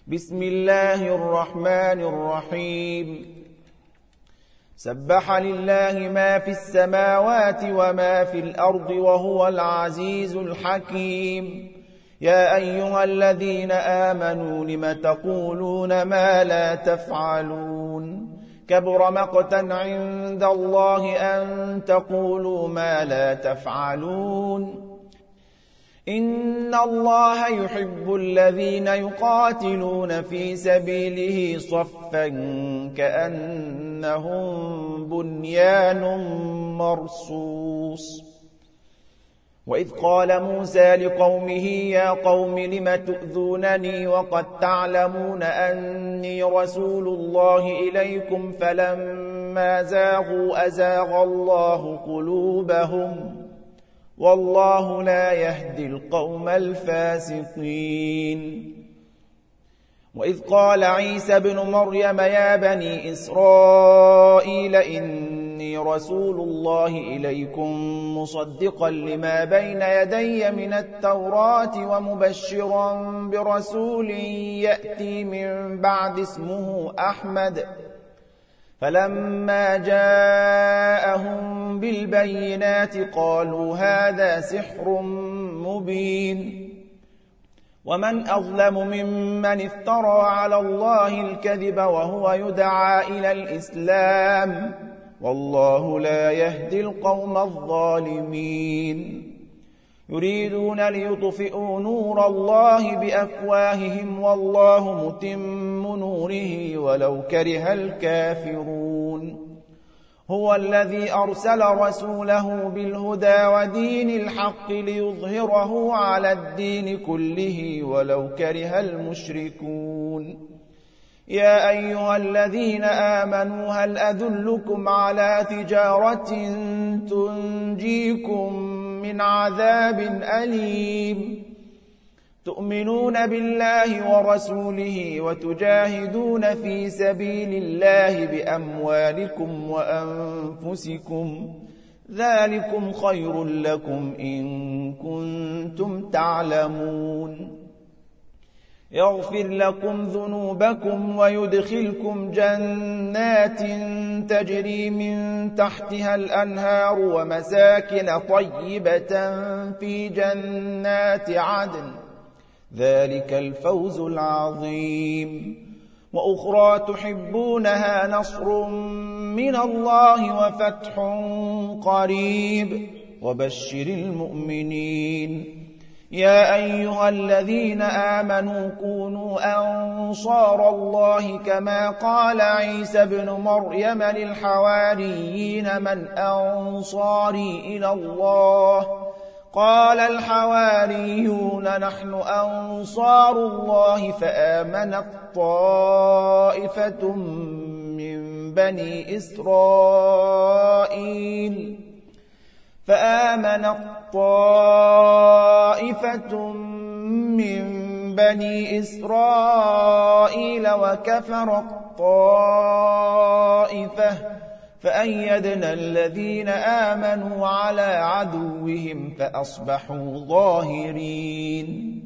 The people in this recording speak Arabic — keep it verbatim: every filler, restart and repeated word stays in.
بسم الله الرحمن الرحيم سبح لله ما في السماوات وما في الأرض وهو العزيز الحكيم يا أيها الذين آمنوا لم تقولون ما لا تفعلون كبر مقتا عند الله أن تقولوا ما لا تفعلون إن الله يحب الذين يقاتلون في سبيله صفا كأنهم بنيان مرصوص وإذ قال موسى لقومه يا قوم لم تؤذونني وقد تعلمون أني رسول الله إليكم فلما زاغوا أزاغ الله قلوبهم والله لا يهدي القوم الفاسقين وإذ قال عيسى بن مريم يا بني إسرائيل إني رسول الله إليكم مصدقا لما بين يدي من التوراة ومبشرا برسول يأتي من بعد اسمه أحمد فلما جاءهم بالبينات قالوا هذا سحر مبين ومن أظلم ممن افترى على الله الكذب وهو يدعى إلى الإسلام والله لا يهدي القوم الظالمين يريدون ليطفئوا نور الله بأفواههم والله متم نوره ولو كره الكافرون هو الذي أرسل رسوله بالهدى ودين الحق ليظهره على الدين كله ولو كره المشركون يا أيها الذين آمنوا هل أدلكم على تجارة تنجيكم من عذاب أليم تؤمنون بالله ورسوله وتجاهدون في سبيل الله بأموالكم وأنفسكم ذلكم خير لكم إن كنتم تعلمون يغفر لكم ذنوبكم ويدخلكم جنات تجري من تحتها الأنهار ومساكن طيبة في جنات عدن ذلك الفوز العظيم وأخرى تحبونها نصر من الله وفتح قريب وبشر المؤمنين يا أيها الذين آمنوا كونوا أنصار الله كما قال عيسى بن مريم للحواريين من أنصاري إلى الله قال الحواريون نحن أنصار الله فآمنت طائفة من بني إسرائيل فآمنت طائفة من بني إسرائيل وكفرت طائفة فأيدنا الذين آمنوا على عدوهم فأصبحوا ظاهرين